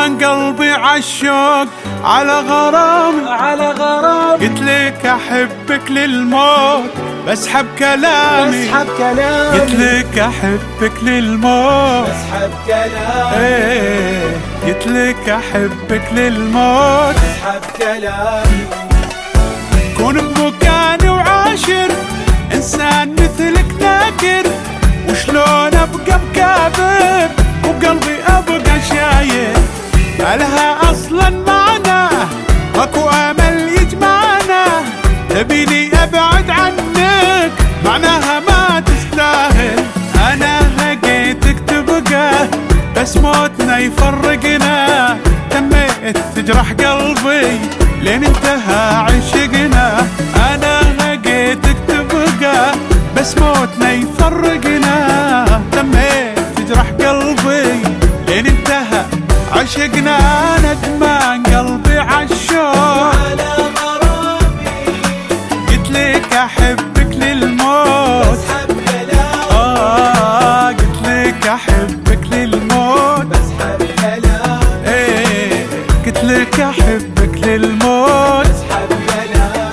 ندمان قلبي عالشوق على غرام قلت لك احبك للموت بسحب كلامي قلت لك احبك للموت بسحب كلامي قلت لك احبك للموت بسحب كلامي كون بمكاني وعاشر انسان مثلك ذاكر وشلون ابقى مكابر وبقلبي ابقى شاير الها اصلا معنا ماكو امل يجمعنا تبيني ابعد عنك معناها ما تستاهل انا لقيتك تبقى بس موتنا يفرقنا تميت تجرح قلبي لين انتهى عشقنا انا لقيتك تبقى بس موتنا يفرقنا تميت تجرح قلبي لين انتهى عشقنا ندمان قلبي عالشوق على غرامي قلت لك احبك للموت بسحب كلامي قلت لك احبك للموت بسحب كلامي قلت لك احبك للموت بسحب كلامي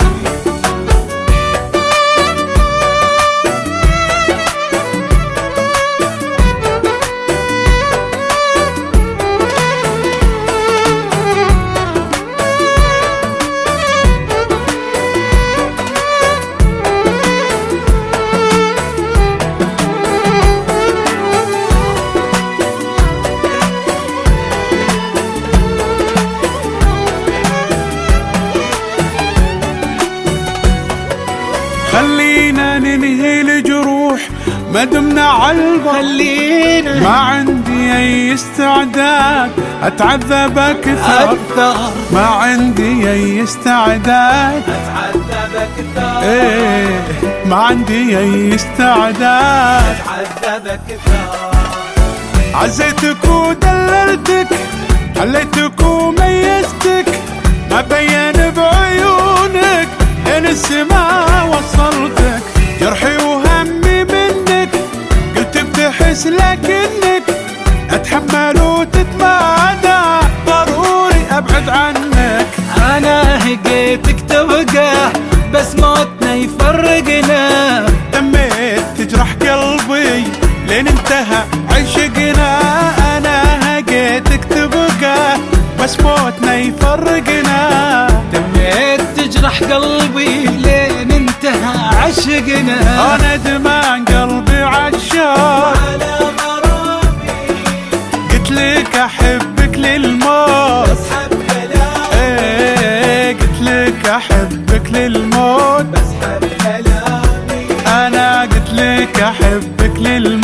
خلينا ننهي الجروح ما دمنا عالبر خلينا ما عندي اي استعداد اتعذب اكثر ما عندي اي استعداد اتعذب اكثر ما عندي اي استعداد اتعذب اكثر عزيتك ودللتك خليتك وميزتك ما بين بعيونك لين السما وصلتك جرحي وهمي منك قلت بتحس لكنك اتحمل وتتمادى ضروري ابعد عنك انا هقيتك تبقى بس موتنا يفرقنا تميت تجرح قلبي لين انتهى عشقنا انا هقيتك تبقى بس موتنا يفرقنا تميت تجرح قلبي لين انتهى عشقنا انا ندمان قلبي عالشوق على غرامي قلت لك احبك للموت بسحب كلامي قلت لك احبك للموت بسحب كلامي انا قلت لك احبك للموت